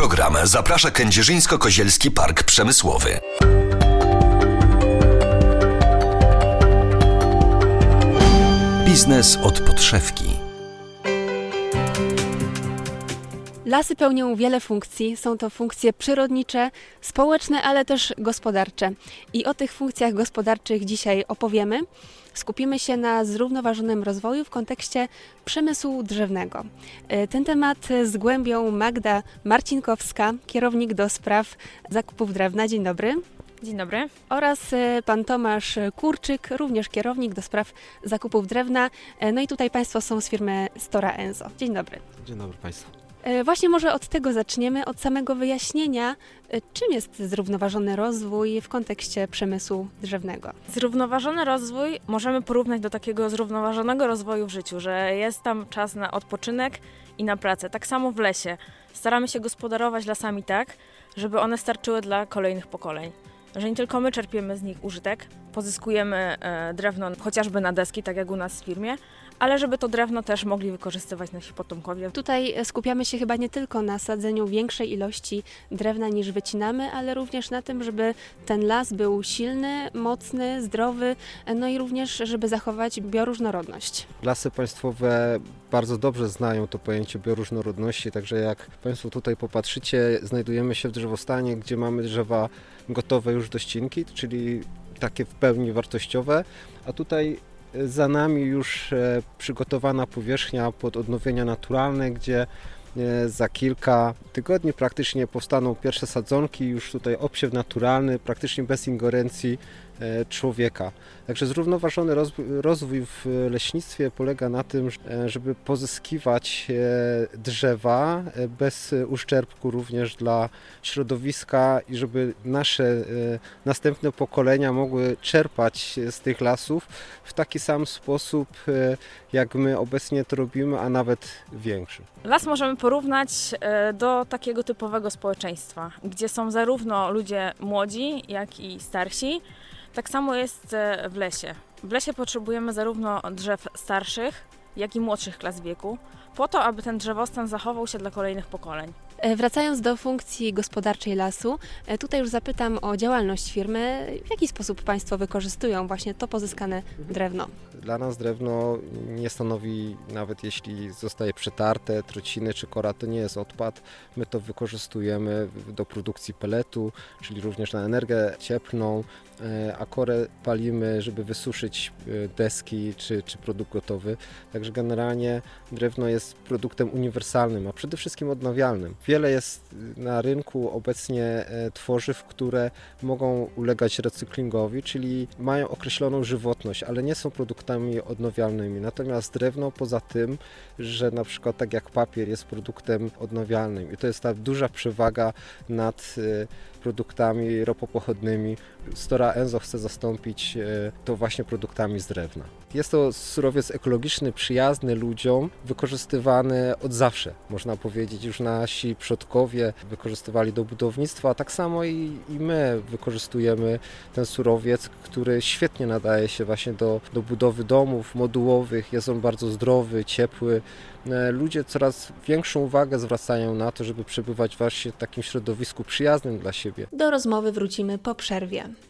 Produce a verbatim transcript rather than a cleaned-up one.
program zaprasza Kędzierzyńsko-Kozielski Park Przemysłowy. Biznes od podszewki. Lasy pełnią wiele funkcji. Są to funkcje przyrodnicze, społeczne, ale też gospodarcze. I o tych funkcjach gospodarczych dzisiaj opowiemy. Skupimy się na zrównoważonym rozwoju w kontekście przemysłu drzewnego. Ten temat zgłębią Magda Marcinkowska, kierownik do spraw zakupów drewna. Dzień dobry. Dzień dobry. Oraz pan Tomasz Kurczyk, również kierownik do spraw zakupów drewna. No i tutaj państwo są z firmy Stora Enso. Dzień dobry. Dzień dobry państwu. Właśnie może od tego zaczniemy, od samego wyjaśnienia, czym jest zrównoważony rozwój w kontekście przemysłu drzewnego. Zrównoważony rozwój możemy porównać do takiego zrównoważonego rozwoju w życiu, że jest tam czas na odpoczynek i na pracę. Tak samo w lesie. Staramy się gospodarować lasami tak, żeby one starczyły dla kolejnych pokoleń. Że nie tylko my czerpiemy z nich użytek, pozyskujemy e, drewno chociażby na deski, tak jak u nas w firmie, ale żeby to drewno też mogli wykorzystywać nasi potomkowie. Tutaj skupiamy się chyba nie tylko na sadzeniu większej ilości drewna niż wycinamy, ale również na tym, żeby ten las był silny, mocny, zdrowy, no i również, żeby zachować bioróżnorodność. Lasy państwowe bardzo dobrze znają to pojęcie bioróżnorodności, także jak państwo tutaj popatrzycie, znajdujemy się w drzewostanie, gdzie mamy drzewa gotowe już do ścinki, czyli takie w pełni wartościowe, a tutaj za nami już przygotowana powierzchnia pod odnowienia naturalne, gdzie za kilka tygodni praktycznie powstaną pierwsze sadzonki, już tutaj obsiew naturalny, praktycznie bez ingerencji człowieka. Także zrównoważony rozwój w leśnictwie polega na tym, żeby pozyskiwać drzewa bez uszczerbku również dla środowiska i żeby nasze następne pokolenia mogły czerpać z tych lasów w taki sam sposób, jak my obecnie to robimy, a nawet większy. Las możemy porównać do takiego typowego społeczeństwa, gdzie są zarówno ludzie młodzi, jak i starsi. Tak samo jest w lesie. W lesie potrzebujemy zarówno drzew starszych, jak i młodszych klas wieku, po to, aby ten drzewostan zachował się dla kolejnych pokoleń. Wracając do funkcji gospodarczej lasu, tutaj już zapytam o działalność firmy. W jaki sposób państwo wykorzystują właśnie to pozyskane drewno? Dla nas drewno nie stanowi, nawet jeśli zostaje przetarte, trociny czy kora, to nie jest odpad. My to wykorzystujemy do produkcji peletu, czyli również na energię cieplną, a korę palimy, żeby wysuszyć deski czy, czy produkt gotowy. Także generalnie drewno jest produktem uniwersalnym, a przede wszystkim odnawialnym. Wiele jest na rynku obecnie tworzyw, które mogą ulegać recyklingowi, czyli mają określoną żywotność, ale nie są produktami odnawialnymi. Natomiast drewno poza tym, że na przykład tak jak papier jest produktem odnawialnym i to jest ta duża przewaga nad produktami ropopochodnymi. Stora Enso chce zastąpić to właśnie produktami z drewna. Jest to surowiec ekologiczny, przyjazny ludziom, wykorzystywany od zawsze. Można powiedzieć, już nasi przodkowie wykorzystywali do budownictwa, a tak samo i, i my wykorzystujemy ten surowiec, który świetnie nadaje się właśnie do, do budowy domów modułowych. Jest on bardzo zdrowy, ciepły. Ludzie coraz większą uwagę zwracają na to, żeby przebywać właśnie w takim środowisku przyjaznym dla siebie. Do rozmowy wrócimy po przerwie.